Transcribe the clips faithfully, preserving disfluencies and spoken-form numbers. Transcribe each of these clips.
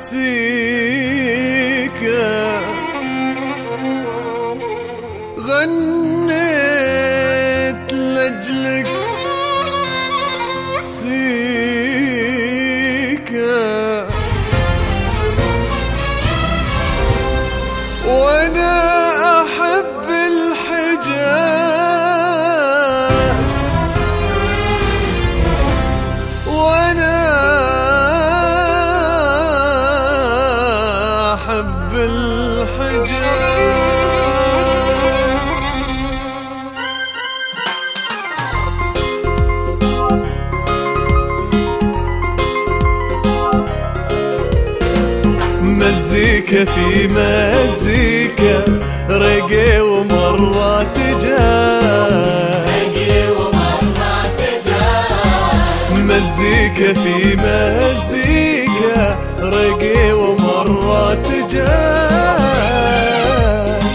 سيكا غنيت لأجلك سيكا وانا احب الحجاز وانا احب الحجاز مزيكا في مزيكا رقي ومرات جاز رقي ومرات جاز مزيكا في مزيكا رقي ومرات جاز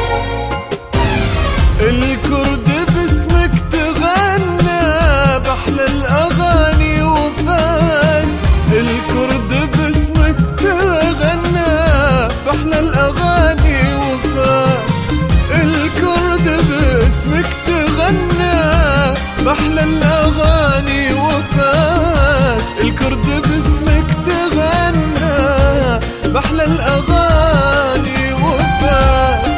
الكرد باسمك تغنى بأحلى الأغاني وفاز الكرد باسمك تغنى بأحلى الأغاني وفاز الكرد باسمك تغنى بأحلى الأغاني وفاز الكرد باسمك تغنى بأحلى الأغاني وفاز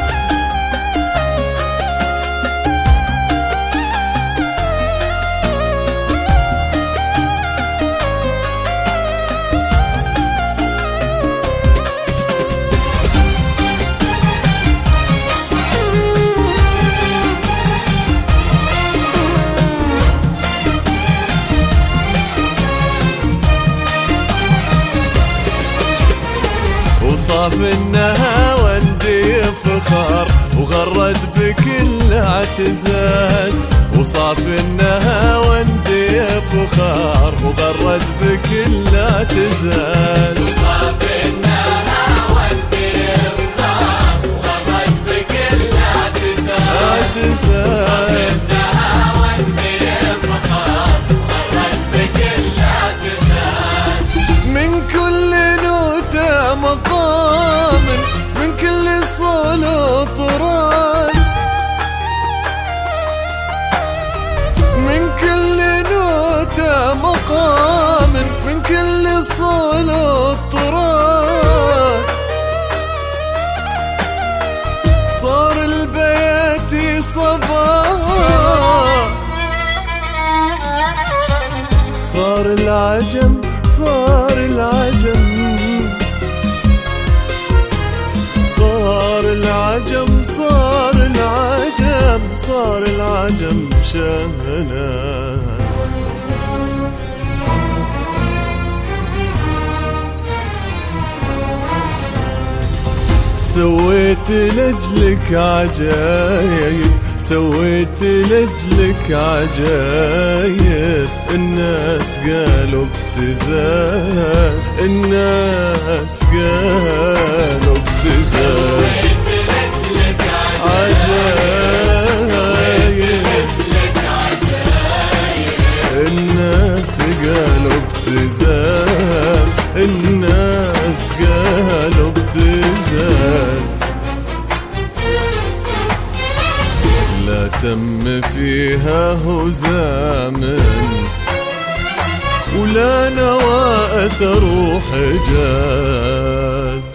وصاف انها وندي فخار وغرد بكل اعتزاز وصاف انها وندي فخار وغرد بكل اعتزاز وصاف انها وندي فخار وغرد بكل اعتزاز وصاف انها وندي فخار وغرد بكل اعتزاز من كل نوتة مقام من كل صولة طراز من كل نوتة مقام من كل صولة طراز صار البيت صباح صار العجم صار العجم صار العجم صار العجم صار العجم شهناز سويت لأجلك عجايب سويت لأجلك عجايب الناس قالوا ابتزاز الناس قالوا ابتزاز سويت لأجلك عجايب الناس قالوا ابتزاز الناس قالوا ابتزاز لا تم فيها هزام ولا نوى تروح حجاز